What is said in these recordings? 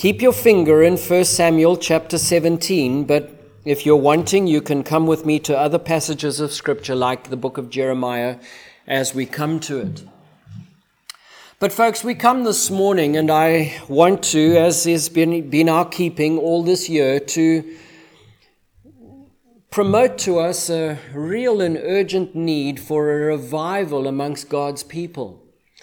Keep your finger in 1 Samuel chapter 17, but if you're wanting, you can come with me to other passages of Scripture like the book of Jeremiah as we come to it. But folks, we come this morning and I want to, as has been our keeping all this year, to promote to us a real and urgent need for a revival amongst God's people.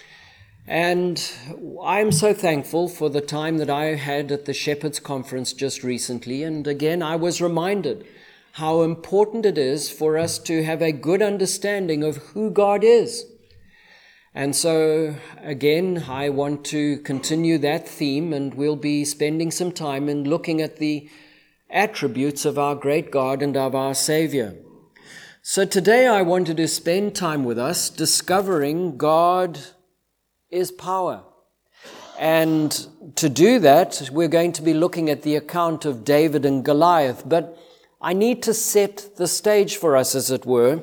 And I'm so thankful for the time that I had at the Shepherds Conference just recently. And again, I was reminded how important it is for us to have a good understanding of who God is. And so, again, I want to continue that theme, and we'll be spending some time in looking at the attributes of our great God and of our Savior. So today I wanted to spend time with us discovering God is power. And to do that, we're going to be looking at the account of David and Goliath. But I need to set the stage for us, as it were.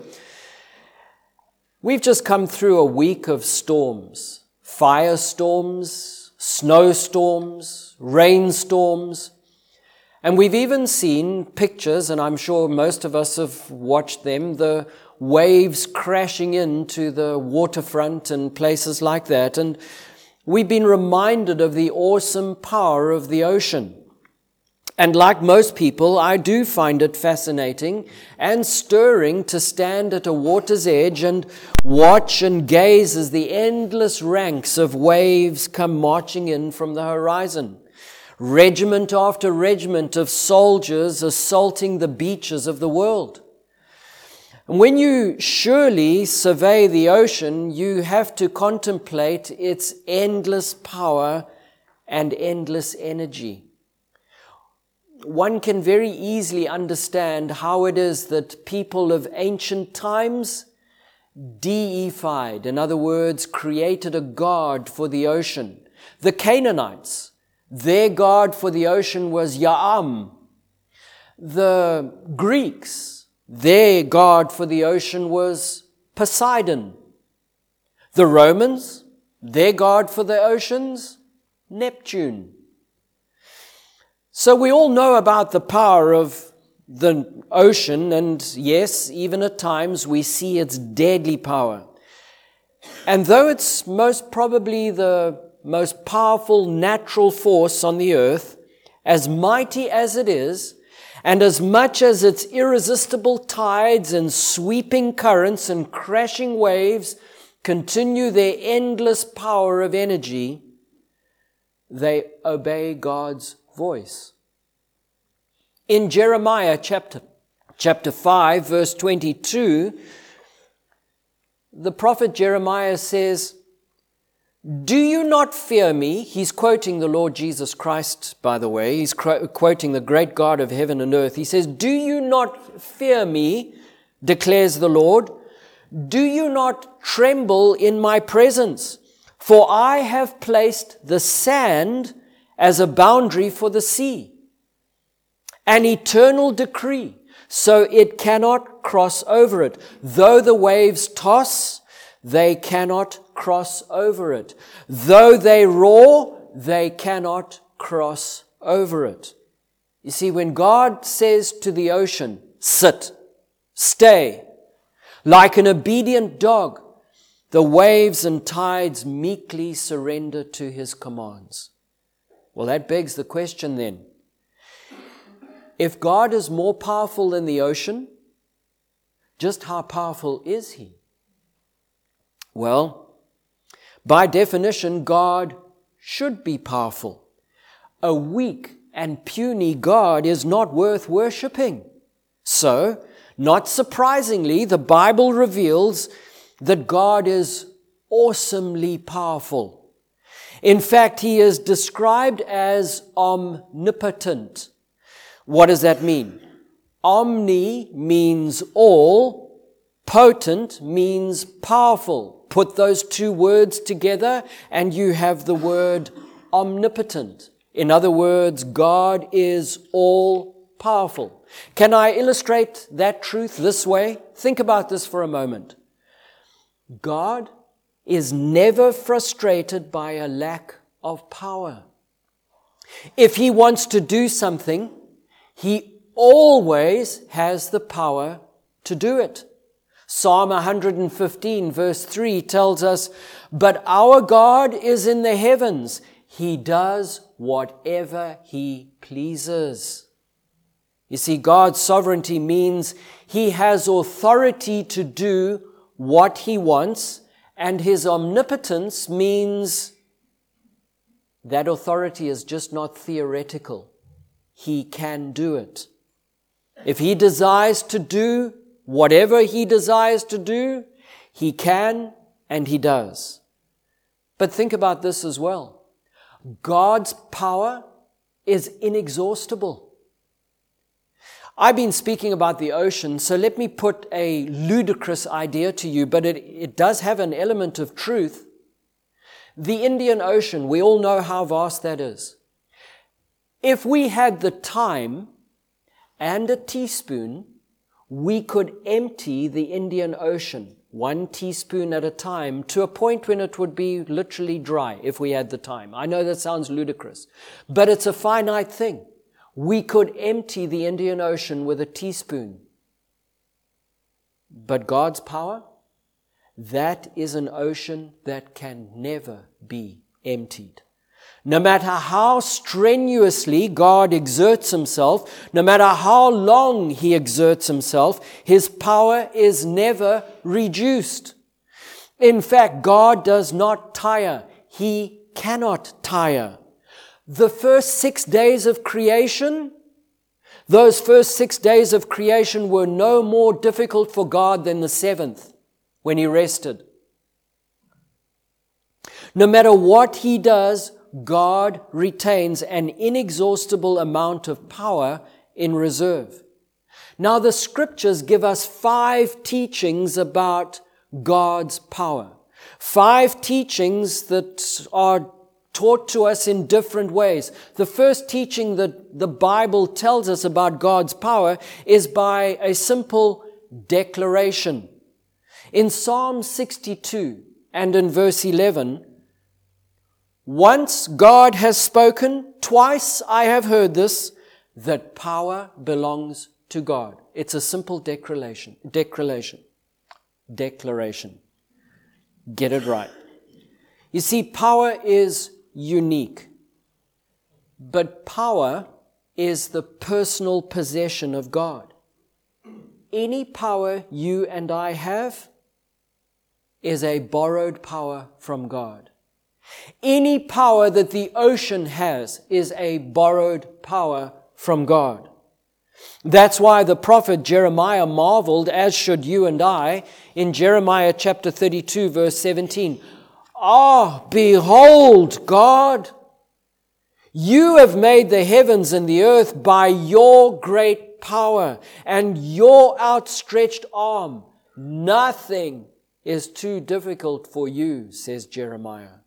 We've just come through a week of storms, firestorms, snowstorms, rainstorms. And we've even seen pictures, and I'm sure most of us have watched them, the waves crashing into the waterfront and places like that. And we've been reminded of the awesome power of the ocean. And like most people, I do find it fascinating and stirring to stand at a water's edge and watch and gaze as the endless ranks of waves come marching in from the horizon. Regiment after regiment of soldiers assaulting the beaches of the world. And when you surely survey the ocean, you have to contemplate its endless power and endless energy. One can very easily understand how it is that people of ancient times deified, in other words, created a god for the ocean. The Canaanites, their god for the ocean was Ya'am. The Greeks, their god for the ocean was Poseidon. The Romans, their god for the oceans, Neptune. So we all know about the power of the ocean, and yes, even at times we see its deadly power. And though it's most probably the most powerful natural force on the earth, as mighty as it is, and as much as its irresistible tides and sweeping currents and crashing waves continue their endless power of energy, they obey God's voice. In Jeremiah chapter 5, verse 22, the prophet Jeremiah says, "Do you not fear me?" He's quoting the Lord Jesus Christ, by the way. He's quoting the great God of heaven and earth. He says, "Do you not fear me, declares the Lord? Do you not tremble in my presence? For I have placed the sand as a boundary for the sea, an eternal decree, so it cannot cross over it. Though the waves toss, they cannot cross over it. Though they roar, they cannot cross over it." You see, when God says to the ocean, "Sit, stay," like an obedient dog, the waves and tides meekly surrender to his commands. Well, that begs the question then. If God is more powerful than the ocean, just how powerful is he? Well, by definition, God should be powerful. A weak and puny God is not worth worshipping. So, not surprisingly, the Bible reveals that God is awesomely powerful. In fact, he is described as omnipotent. What does that mean? Omni means all, potent means powerful. Put those two words together and you have the word omnipotent. In other words, God is all powerful. Can I illustrate that truth this way? Think about this for a moment. God is never frustrated by a lack of power. If He wants to do something, He always has the power to do it. Psalm 115 verse 3 tells us, "But our God is in the heavens. He does whatever He pleases." You see, God's sovereignty means He has authority to do what He wants, and His omnipotence means that authority is just not theoretical. He can do it. If He desires to do whatever He desires to do, He can and He does. But think about this as well. God's power is inexhaustible. I've been speaking about the ocean, so let me put a ludicrous idea to you, but it does have an element of truth. The Indian Ocean, we all know how vast that is. If we had the time and a teaspoon, we could empty the Indian Ocean, 1 teaspoon at a time, to a point when it would be literally dry if we had the time. I know that sounds ludicrous, but it's a finite thing. We could empty the Indian Ocean with a teaspoon. But God's power, that is an ocean that can never be emptied. No matter how strenuously God exerts Himself, no matter how long He exerts Himself, His power is never reduced. In fact, God does not tire. He cannot tire. The first 6 days of creation, those first 6 days of creation were no more difficult for God than the 7th, when He rested. No matter what He does, God retains an inexhaustible amount of power in reserve. Now, the Scriptures give us 5 teachings about God's power. 5 teachings that are taught to us in different ways. The first teaching that the Bible tells us about God's power is by a simple declaration. In Psalm 62 and in verse 11, "Once God has spoken, twice I have heard this, that power belongs to God." It's a simple declaration. Get it right. You see, power is unique, but power is the personal possession of God. Any power you and I have is a borrowed power from God. Any power that the ocean has is a borrowed power from God. That's why the prophet Jeremiah marveled, as should you and I, in Jeremiah chapter 32, verse 17. "Ah, behold, God, you have made the heavens and the earth by your great power and your outstretched arm. Nothing is too difficult for you," says Jeremiah.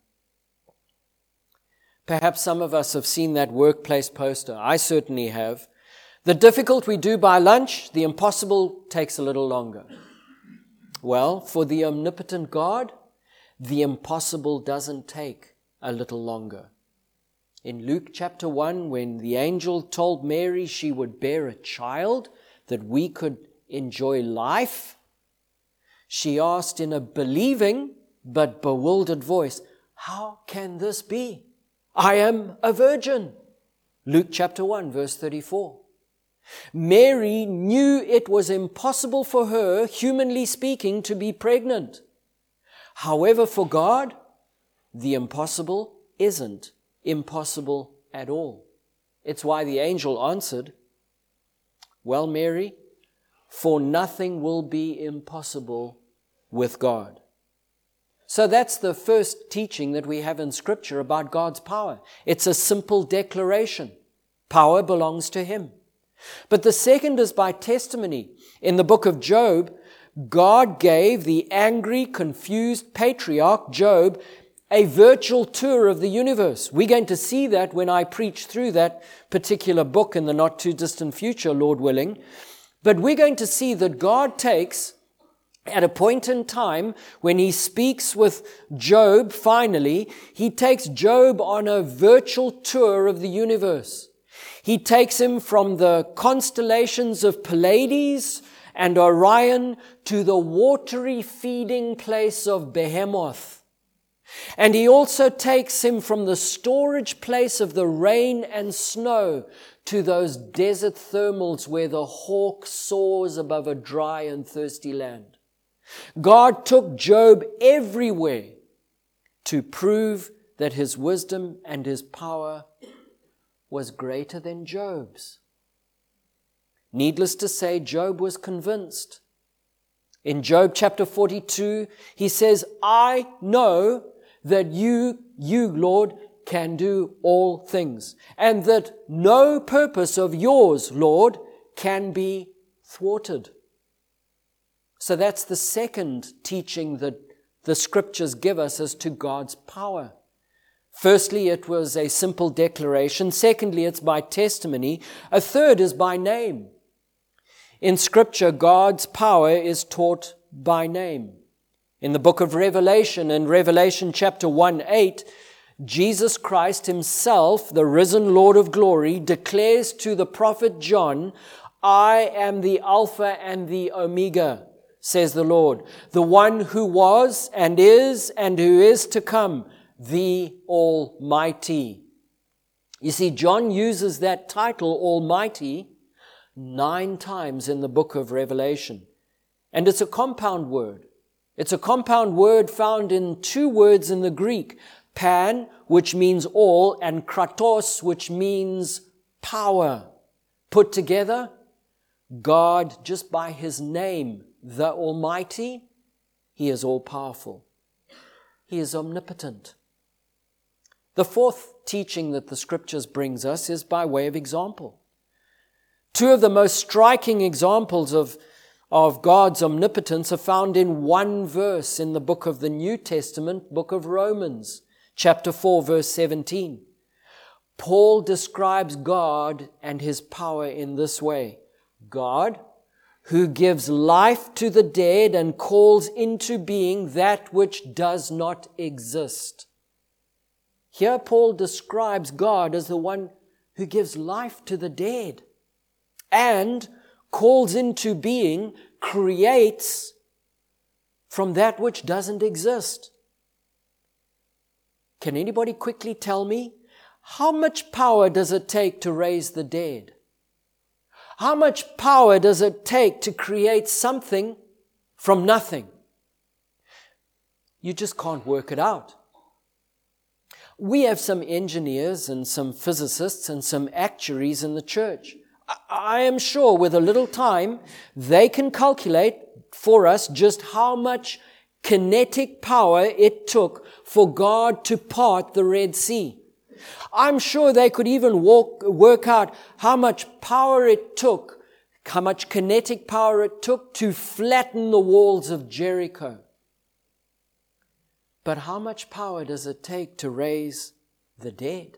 Perhaps some of us have seen that workplace poster. I certainly have. The difficult we do by lunch, the impossible takes a little longer. Well, for the omnipotent God, the impossible doesn't take a little longer. In Luke chapter 1, when the angel told Mary she would bear a child, that we could enjoy life, she asked in a believing but bewildered voice, "How can this be? I am a virgin." Luke chapter 1, verse 34. Mary knew it was impossible for her, humanly speaking, to be pregnant. However, for God, the impossible isn't impossible at all. It's why the angel answered, "Well, Mary, for nothing will be impossible with God." So that's the first teaching that we have in Scripture about God's power. It's a simple declaration. Power belongs to Him. But the second is by testimony. In the book of Job, God gave the angry, confused patriarch Job a virtual tour of the universe. We're going to see that when I preach through that particular book in the not too distant future, Lord willing. But we're going to see that God takes At a point in time when he speaks with Job, finally, he takes Job on a virtual tour of the universe. He takes him from the constellations of Pleiades and Orion to the watery feeding place of Behemoth. And he also takes him from the storage place of the rain and snow to those desert thermals where the hawk soars above a dry and thirsty land. God took Job everywhere to prove that his wisdom and his power was greater than Job's. Needless to say, Job was convinced. In Job chapter 42, he says, I know that you, Lord, can do all things, and that no purpose of yours, Lord, can be thwarted. So that's the second teaching that the scriptures give us as to God's power. Firstly, it was a simple declaration. Secondly, it's by testimony. A third is by name. In Scripture, God's power is taught by name. In the book of Revelation, in Revelation chapter 1:8, Jesus Christ himself, the risen Lord of glory, declares to the prophet John, I am the Alpha and the Omega, says the Lord, the one who was and who is to come, the Almighty. You see, John uses that title, Almighty, 9 times in the book of Revelation. And it's a compound word. It's a compound word found in 2 words in the Greek, pan, which means all, and kratos, which means power. Put together, God, just by his name, the Almighty, he is all-powerful. He is omnipotent. The fourth teaching that the Scriptures brings us is by way of example. 2 of the most striking examples of God's omnipotence are found in 1 verse in the book of the New Testament, book of Romans, chapter 4, verse 17. Paul describes God and his power in this way. God, who gives life to the dead and calls into being that which does not exist. Here Paul describes God as the one who gives life to the dead and calls into being, creates from that which doesn't exist. Can anybody quickly tell me, how much power does it take to raise the dead? How much power does it take to create something from nothing? You just can't work it out. We have some engineers and some physicists and some actuaries in the church. I am sure with a little time, they can calculate for us just how much kinetic power it took for God to part the Red Sea. I'm sure they could even work out how much power it took, how much kinetic power it took to flatten the walls of Jericho. But how much power does it take to raise the dead?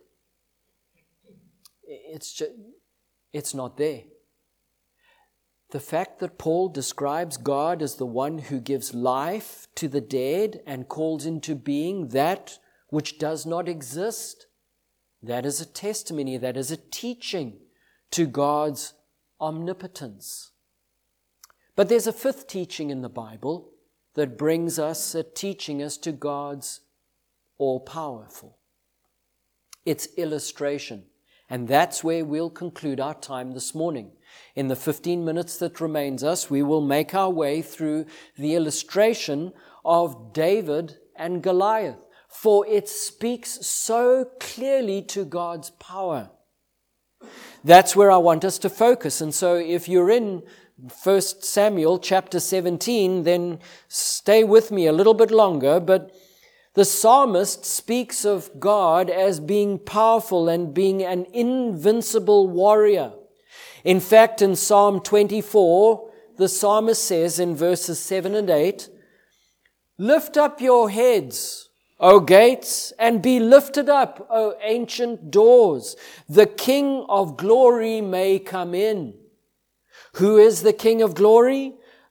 It's not there. The fact that Paul describes God as the one who gives life to the dead and calls into being that which does not exist, that is a testimony, that is a teaching to God's omnipotence. But there's a fifth teaching in the Bible that brings us a teaching as to God's all-powerful. It's illustration. And that's where we'll conclude our time this morning. In the 15 minutes that remains us, we will make our way through the illustration of David and Goliath, for it speaks so clearly to God's power. That's where I want us to focus. And so if you're in 1 Samuel chapter 17, then stay with me a little bit longer. But the psalmist speaks of God as being powerful and being an invincible warrior. In fact, in Psalm 24, the psalmist says in verses 7 and 8, "Lift up your heads, O gates, and be lifted up, O ancient doors. The King of glory may come in." Who is the King of glory?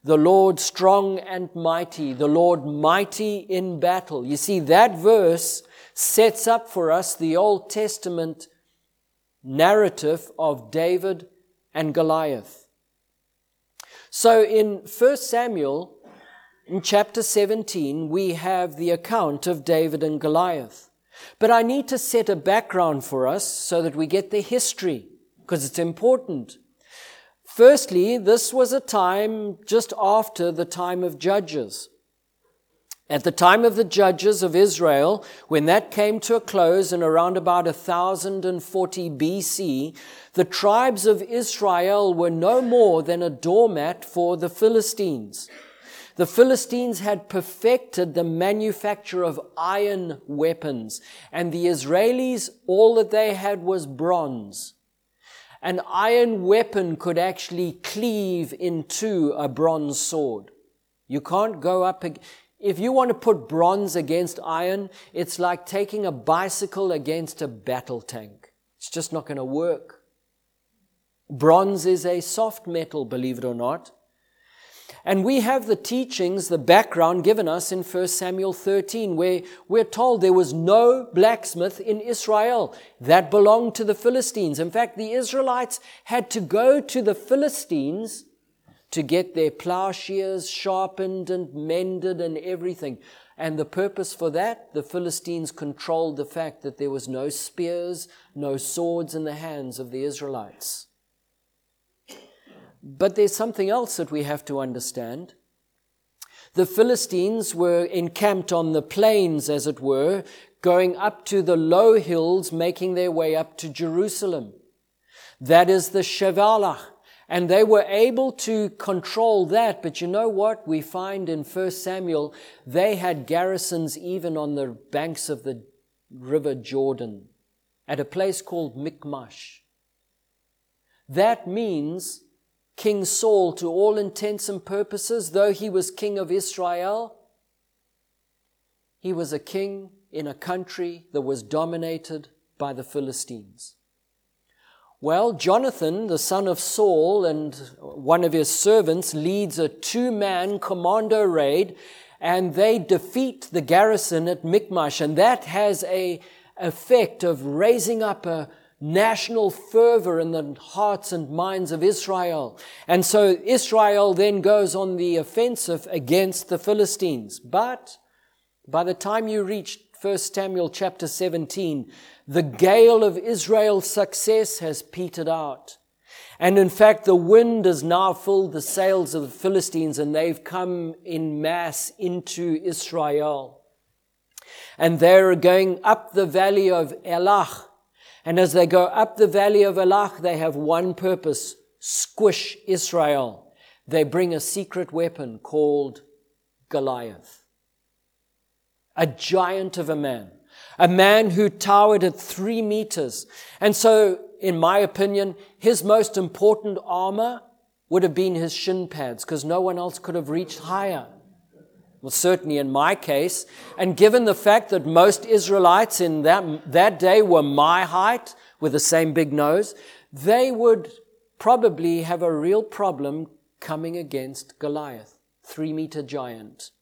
the Lord strong and mighty, the Lord mighty in battle. You see, that verse sets up for us the Old Testament narrative of David and Goliath. So in 1 Samuel, in chapter 17, we have the account of David and Goliath. But I need to set a background for us so that we get the history, because it's important. Firstly, this was a time just after the time of Judges. At the time of the Judges of Israel, when that came to a close in around about 1040 BC, the tribes of Israel were no more than a doormat for the Philistines. The Philistines had perfected the manufacture of iron weapons, and the Israelis, all that they had was bronze. An iron weapon could actually cleave into a bronze sword. You can't go up. If you want to put bronze against iron, it's like taking a bicycle against a battle tank. It's just not going to work. Bronze is a soft metal, believe it or not. And we have the teachings, the background given us in 1 Samuel 13, where we're told there was no blacksmith in Israel. That belonged to the Philistines. In fact, the Israelites had to go to the Philistines to get their plowshares sharpened and mended and everything. And the purpose for that, the Philistines controlled the fact that there was no spears, no swords in the hands of the Israelites. But there's something else that we have to understand. The Philistines were encamped on the plains, as it were, going up to the low hills, making their way up to Jerusalem. That is the Shevalah. And they were able to control that. But you know what? We find in 1 Samuel, they had garrisons even on the banks of the river Jordan, at a place called Michmash. That means King Saul, to all intents and purposes, though he was king of Israel, he was a king in a country that was dominated by the Philistines. Well, Jonathan, the son of Saul, and one of his servants leads a 2-man commando raid, and they defeat the garrison at Michmash, and that has an effect of raising up a national fervor in the hearts and minds of Israel. And so Israel then goes on the offensive against the Philistines. But by the time you reach 1 Samuel chapter 17, the gale of Israel's success has petered out. And in fact, the wind has now filled the sails of the Philistines, and they've come in mass into Israel. And they're going up the valley of Elah. And as they go up the valley of Elah, they have one purpose: squish Israel. They bring a secret weapon called Goliath. A giant of a man who towered at 3 meters. And so, in my opinion, his most important armor would have been his shin pads, because no one else could have reached higher. Well, certainly in my case, and given the fact that most Israelites in that day were my height, with the same big nose, they would probably have a real problem coming against Goliath, 3-meter giant.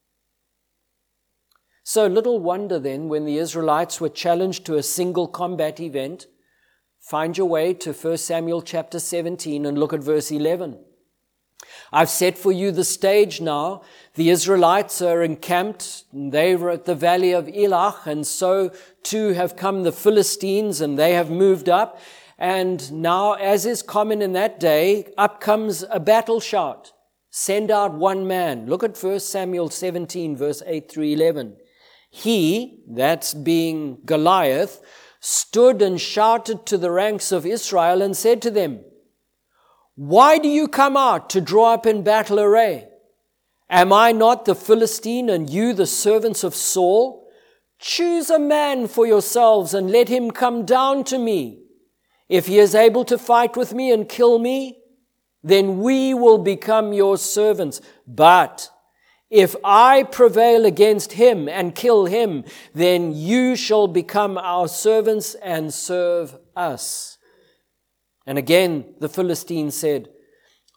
So little wonder then, when the Israelites were challenged to a single combat event, find your way to 1 Samuel chapter 17 and look at verse 11. I've set for you the stage now. The Israelites are encamped. They were at the valley of Elah, and so too have come the Philistines, and they have moved up. And now, as is common in that day, up comes a battle shout. Send out one man. Look at 1 Samuel 17, verse 8 through 11. He, that's being Goliath, stood and shouted to the ranks of Israel and said to them, "Why do you come out to draw up in battle array? Am I not the Philistine, and you the servants of Saul? Choose a man for yourselves and let him come down to me. If he is able to fight with me and kill me, then we will become your servants. But if I prevail against him and kill him, then you shall become our servants and serve us." And again the Philistines said,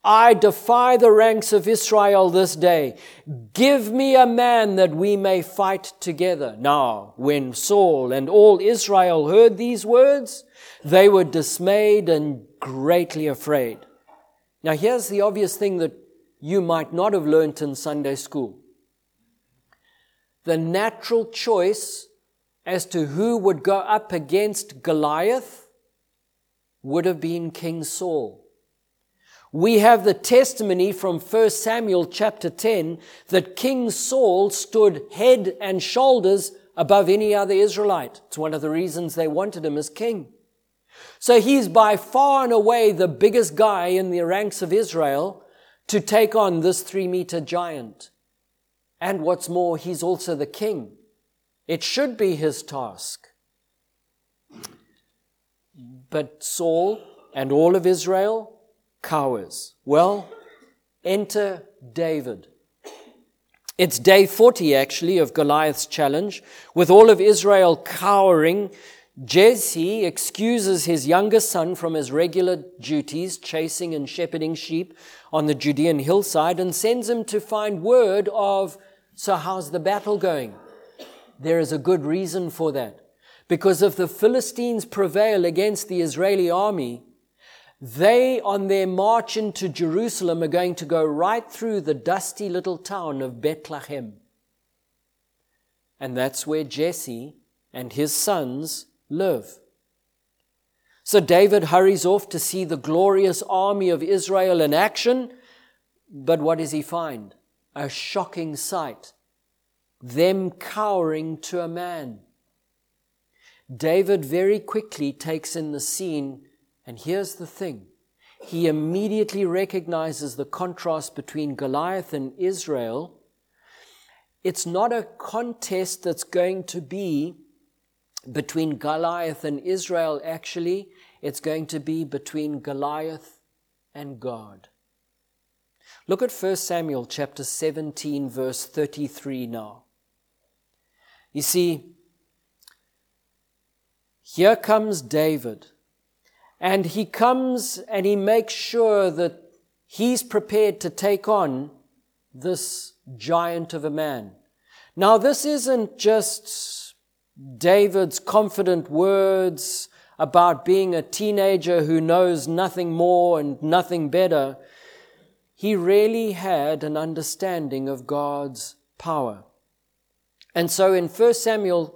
I defy the ranks of Israel this day. Give me a man that we may fight together. Now, when Saul and all Israel heard these words, they were dismayed and greatly afraid. Now, here's the obvious thing that you might not have learnt in Sunday school. The natural choice as to who would go up against Goliath would have been King Saul. We have the testimony from 1 Samuel chapter 10 that King Saul stood head and shoulders above any other Israelite. It's one of the reasons they wanted him as king. So he's by far and away the biggest guy in the ranks of Israel to take on this 3-meter giant. And what's more, he's also the king. It should be his task. But Saul and all of Israel cowers. Well, enter David. It's day 40, actually, of Goliath's challenge. With all of Israel cowering, Jesse excuses his younger son from his regular duties, chasing and shepherding sheep on the Judean hillside, and sends him to find word of, so how's the battle going? There is a good reason for that. Because if the Philistines prevail against the Israeli army, they, on their march into Jerusalem, are going to go right through the dusty little town of Bethlehem. And that's where Jesse and his sons live. So David hurries off to see the glorious army of Israel in action. But what does he find? A shocking sight. Them cowering to a man. David very quickly takes in the scene. And here's the thing. He immediately recognizes the contrast between Goliath and Israel. It's not a contest that's going to be between Goliath and Israel, actually. It's going to be between Goliath and God. Look at 1 Samuel chapter 17, verse 33 now. You see, here comes David. And he comes and he makes sure that he's prepared to take on this giant of a man. Now, this isn't just David's confident words about being a teenager who knows nothing more and nothing better. He really had an understanding of God's power. And so in 1 Samuel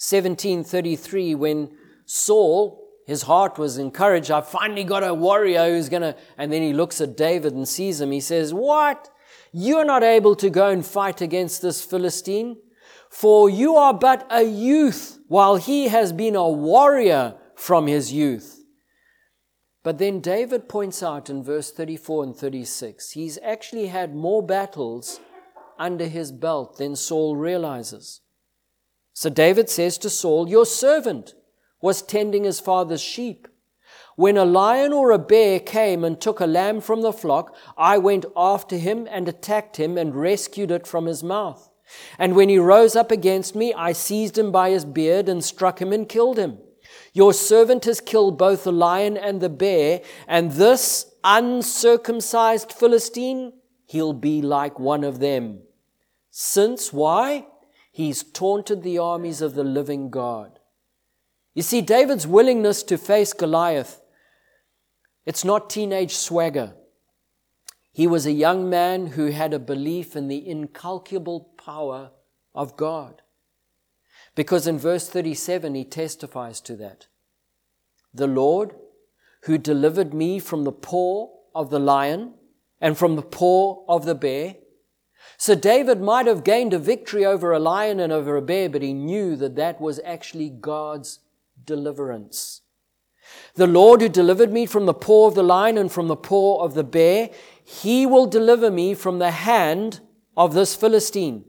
17:33, when Saul, his heart was encouraged, I finally got a warrior who's and then he looks at David and sees him. He says, what? You're not able to go and fight against this Philistine, for you are but a youth, while he has been a warrior from his youth. But then David points out in verse 34 and 36, he's actually had more battles under his belt than Saul realizes. So David says to Saul, your servant was tending his father's sheep. When a lion or a bear came and took a lamb from the flock, I went after him and attacked him and rescued it from his mouth. And when he rose up against me, I seized him by his beard and struck him and killed him. Your servant has killed both the lion and the bear, and this uncircumcised Philistine, he'll be like one of them. Since, why? He's taunted the armies of the living God. You see, David's willingness to face Goliath, it's not teenage swagger. He was a young man who had a belief in the incalculable power of God. Because in verse 37, he testifies to that. The Lord, who delivered me from the paw of the lion and from the paw of the bear. So David might have gained a victory over a lion and over a bear, but he knew that that was actually God's deliverance. The Lord who delivered me from the paw of the lion and from the paw of the bear, he will deliver me from the hand of this Philistine.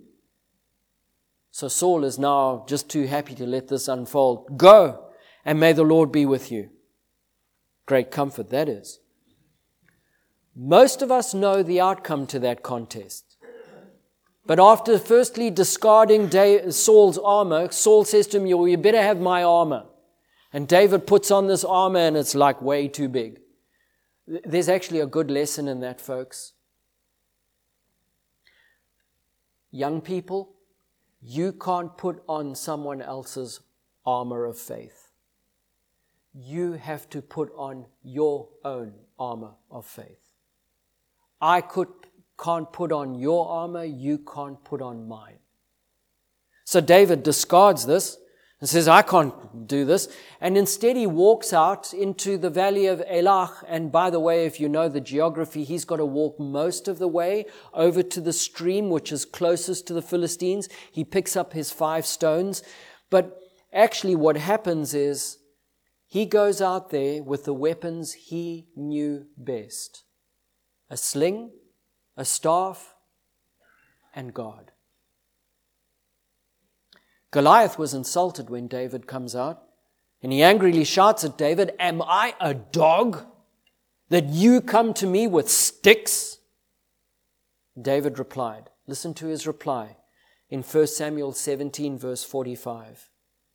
So Saul is now just too happy to let this unfold. Go, and may the Lord be with you. Great comfort that is. Most of us know the outcome to that contest. But after firstly discarding Saul's armor, Saul says to him, you better have my armor. And David puts on this armor and it's like way too big. There's actually a good lesson in that, folks. Young people, you can't put on someone else's armor of faith. You have to put on your own armor of faith. I can't put on your armor, you can't put on mine. So David discards this and says, I can't do this. And instead he walks out into the valley of Elah. And by the way, if you know the geography, he's got to walk most of the way over to the stream, which is closest to the Philistines. He picks up his 5 stones. But actually what happens is he goes out there with the weapons he knew best. A sling, a staff, and God. Goliath was insulted when David comes out, and he angrily shouts at David, am I a dog that you come to me with sticks? David replied, listen to his reply in 1 Samuel 17 verse 45.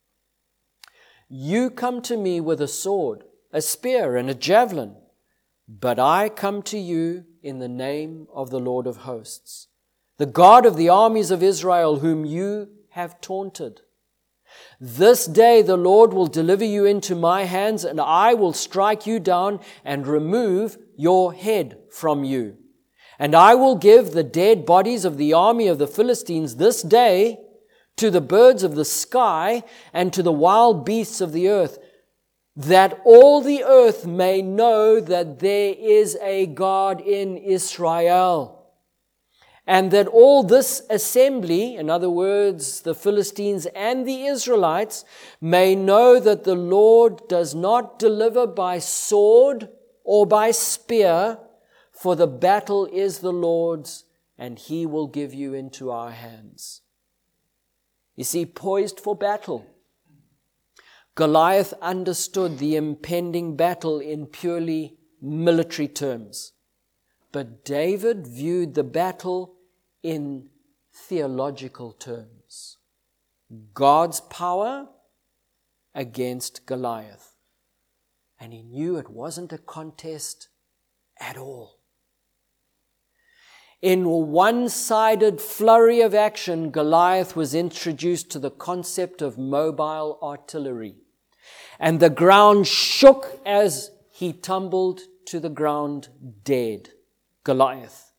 You come to me with a sword, a spear, and a javelin, but I come to you in the name of the Lord of hosts, the God of the armies of Israel, whom you have taunted. This day the Lord will deliver you into my hands, and I will strike you down and remove your head from you. And I will give the dead bodies of the army of the Philistines this day to the birds of the sky and to the wild beasts of the earth, that all the earth may know that there is a God in Israel. And that all this assembly, in other words, the Philistines and the Israelites, may know that the Lord does not deliver by sword or by spear, for the battle is the Lord's, and he will give you into our hands. You see, poised for battle. Goliath understood the impending battle in purely military terms. But David viewed the battle in theological terms. God's power against Goliath. And he knew it wasn't a contest at all. In a one-sided flurry of action, Goliath was introduced to the concept of mobile artillery. And the ground shook as he tumbled to the ground dead. Goliath.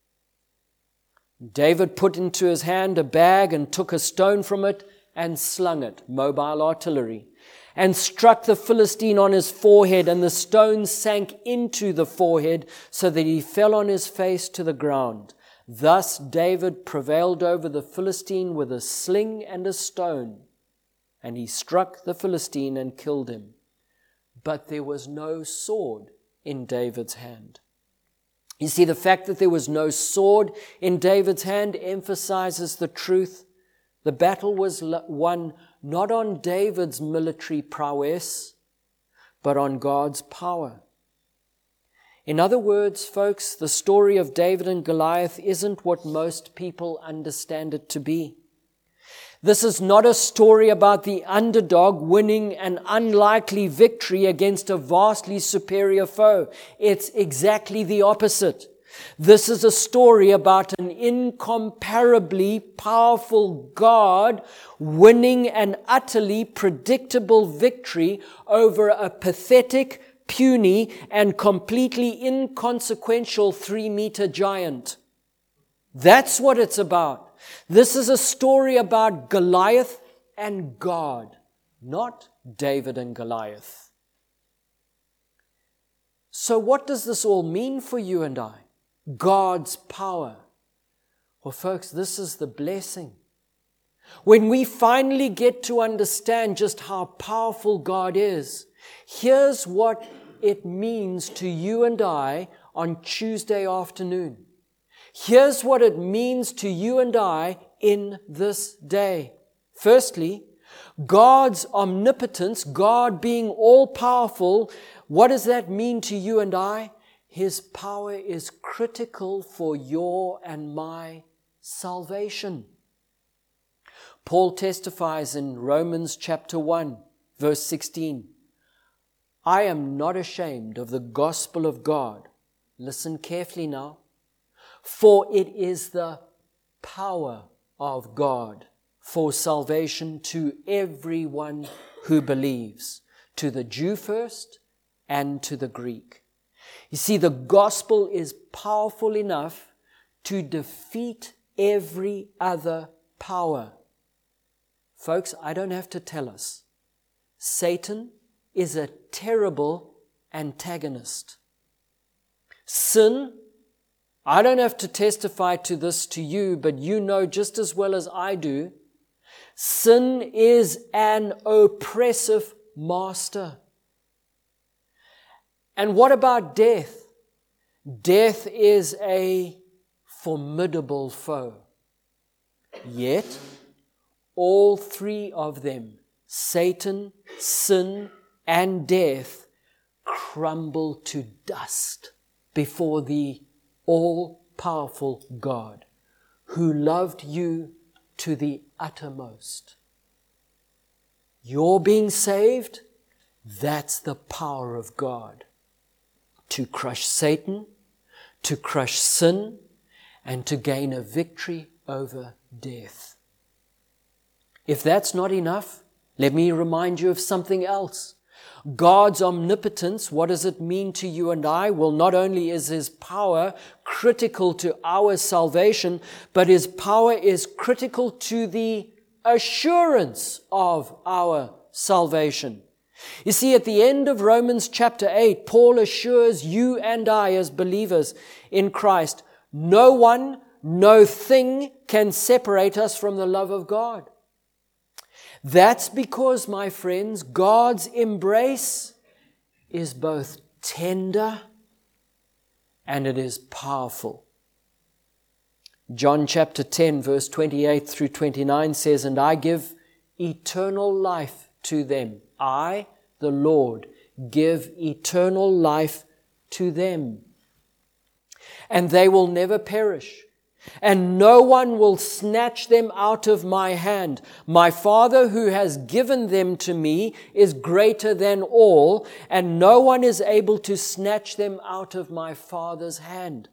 David put into his hand a bag and took a stone from it and slung it, mobile artillery, and struck the Philistine on his forehead, and the stone sank into the forehead so that he fell on his face to the ground. Thus David prevailed over the Philistine with a sling and a stone, and he struck the Philistine and killed him. But there was no sword in David's hand. You see, the fact that there was no sword in David's hand emphasizes the truth. The battle was won not on David's military prowess, but on God's power. In other words, folks, the story of David and Goliath isn't what most people understand it to be. This is not a story about the underdog winning an unlikely victory against a vastly superior foe. It's exactly the opposite. This is a story about an incomparably powerful God winning an utterly predictable victory over a pathetic, puny, and completely inconsequential 3-meter giant. That's what it's about. This is a story about Goliath and God, not David and Goliath. So what does this all mean for you and I? God's power. Well, folks, this is the blessing. When we finally get to understand just how powerful God is, here's what it means to you and I on Tuesday afternoon. Here's what it means to you and I in this day. Firstly, God's omnipotence, God being all-powerful, what does that mean to you and I? His power is critical for your and my salvation. Paul testifies in Romans chapter 1, verse 16, I am not ashamed of the gospel of God. Listen carefully now. For it is the power of God for salvation to everyone who believes, to the Jew first and to the Greek. You see, the gospel is powerful enough to defeat every other power. Folks, I don't have to tell us. Satan is a terrible antagonist. Sin, I don't have to testify to this to you, but you know just as well as I do, sin is an oppressive master. And what about death? Death is a formidable foe. Yet, all three of them, Satan, sin, and death, crumble to dust before the all-powerful God who loved you to the uttermost. You're being saved, that's the power of God to crush Satan, to crush sin, and to gain a victory over death. If that's not enough, let me remind you of something else. God's omnipotence, what does it mean to you and I? Well, not only is His power critical to our salvation, but His power is critical to the assurance of our salvation. You see, at the end of Romans chapter 8, Paul assures you and I as believers in Christ, no one, no thing can separate us from the love of God. That's because, my friends, God's embrace is both tender and it is powerful. John chapter 10, verse 28 through 29 says, "And I give eternal life to them. I, the Lord, give eternal life to them. And they will never perish. And no one will snatch them out of my hand. My Father who has given them to me is greater than all, and no one is able to snatch them out of my Father's hand."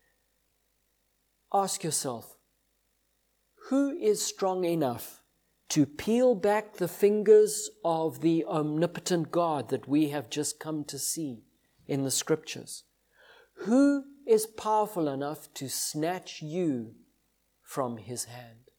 Ask yourself, who is strong enough to peel back the fingers of the omnipotent God that we have just come to see in the Scriptures? Who is powerful enough to snatch you from His hand?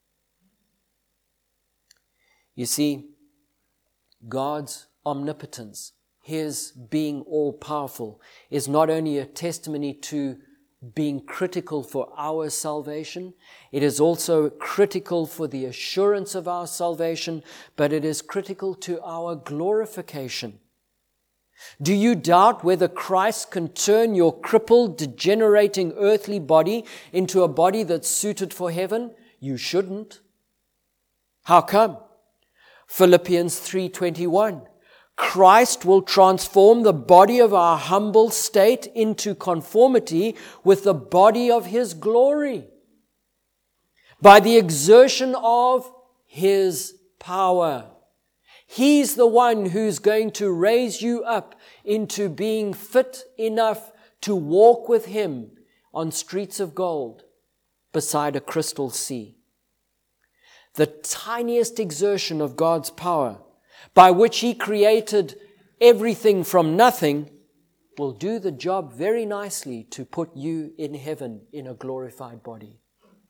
You see, God's omnipotence, His being all-powerful, is not only a testimony to being critical for our salvation, it is also critical for the assurance of our salvation, but it is critical to our glorification. Do you doubt whether Christ can turn your crippled, degenerating earthly body into a body that's suited for heaven? You shouldn't. How come? Philippians 3:21. Christ will transform the body of our humble state into conformity with the body of His glory by the exertion of His power. He's the one who's going to raise you up into being fit enough to walk with Him on streets of gold beside a crystal sea. The tiniest exertion of God's power, by which He created everything from nothing, will do the job very nicely to put you in heaven in a glorified body.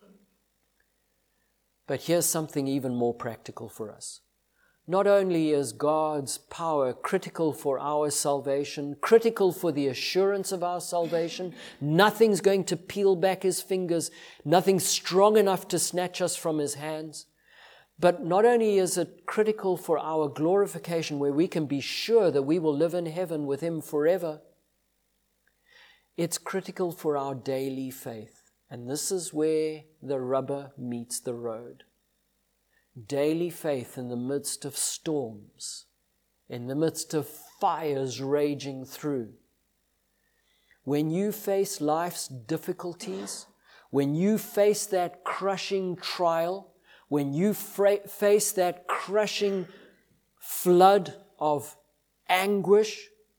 But here's something even more practical for us. Not only is God's power critical for our salvation, critical for the assurance of our salvation, nothing's going to peel back His fingers, nothing strong enough to snatch us from His hands. But not only is it critical for our glorification, where we can be sure that we will live in heaven with Him forever, it's critical for our daily faith. And this is where the rubber meets the road. Daily faith in the midst of storms, in the midst of fires raging through. When you face life's difficulties, when you face that crushing trial, when you face that crushing flood of anguish,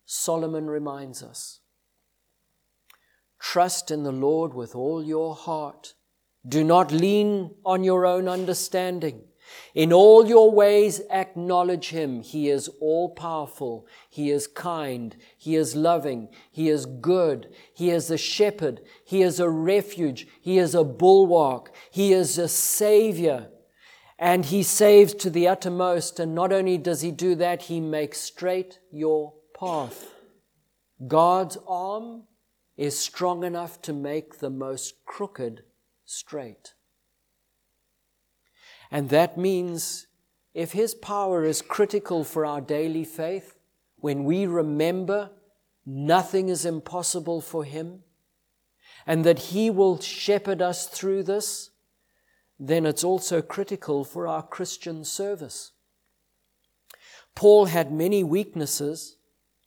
Solomon reminds us, trust in the Lord with all your heart. Do not lean on your own understanding. In all your ways acknowledge Him. He is all-powerful. He is kind. He is loving. He is good. He is a shepherd. He is a refuge. He is a bulwark. He is a Savior. And He saves to the uttermost. And not only does He do that, He makes straight your path. God's arm is strong enough to make the most crooked straight. And that means if His power is critical for our daily faith, when we remember nothing is impossible for Him, and that He will shepherd us through this, then it's also critical for our Christian service. Paul had many weaknesses,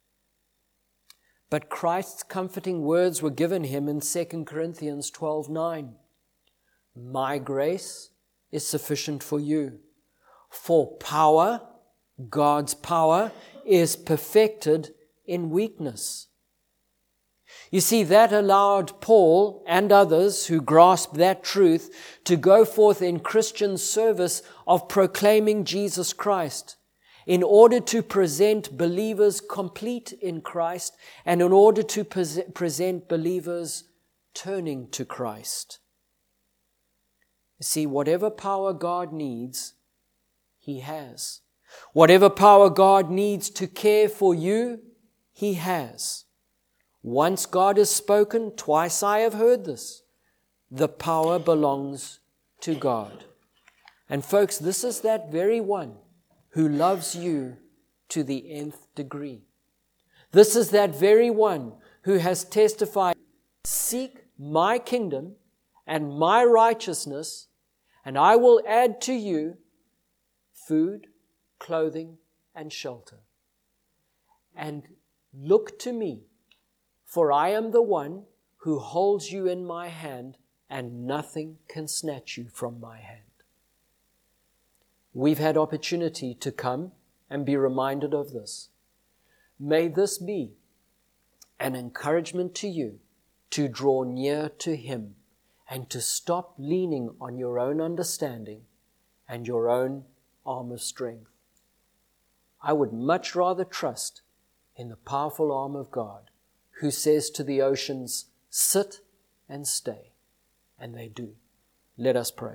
but Christ's comforting words were given him in 2 Corinthians 12:9. My grace is sufficient for you. For power, God's power, is perfected in weakness. You see, that allowed Paul and others who grasped that truth to go forth in Christian service of proclaiming Jesus Christ, in order to present believers complete in Christ and in order to present believers turning to Christ. You see, whatever power God needs, He has. Whatever power God needs to care for you, He has. Once God has spoken, twice I have heard this. The power belongs to God. And folks, this is that very one who loves you to the nth degree. This is that very one who has testified, seek my kingdom and my righteousness, and I will add to you food, clothing, and shelter. And look to me, for I am the one who holds you in my hand, and nothing can snatch you from my hand. We've had opportunity to come and be reminded of this. May this be an encouragement to you to draw near to Him and to stop leaning on your own understanding and your own arm of strength. I would much rather trust in the powerful arm of God, who says to the oceans, sit and stay. And they do. Let us pray.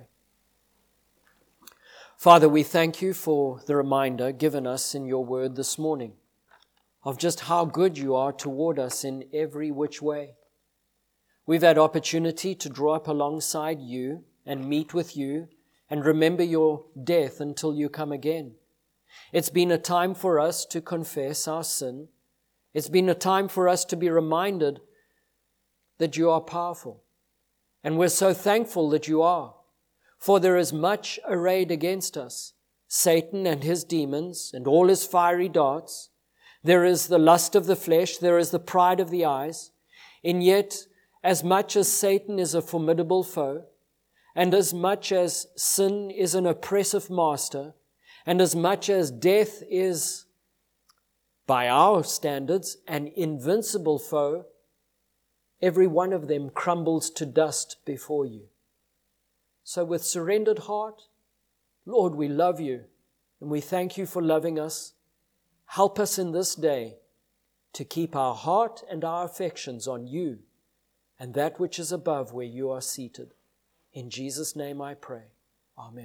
Father, we thank you for the reminder given us in your word this morning of just how good you are toward us in every which way. We've had opportunity to draw up alongside you and meet with you and remember your death until you come again. It's been a time for us to confess our sin. It's been a time for us to be reminded that you are powerful. And we're so thankful that you are. For there is much arrayed against us, Satan and his demons and all his fiery darts. There is the lust of the flesh, there is the pride of the eyes. And yet, as much as Satan is a formidable foe, and as much as sin is an oppressive master, and as much as death is, by our standards, an invincible foe, every one of them crumbles to dust before you. So with surrendered heart, Lord, we love you and we thank you for loving us. Help us in this day to keep our heart and our affections on you and that which is above where you are seated. In Jesus' name I pray. Amen.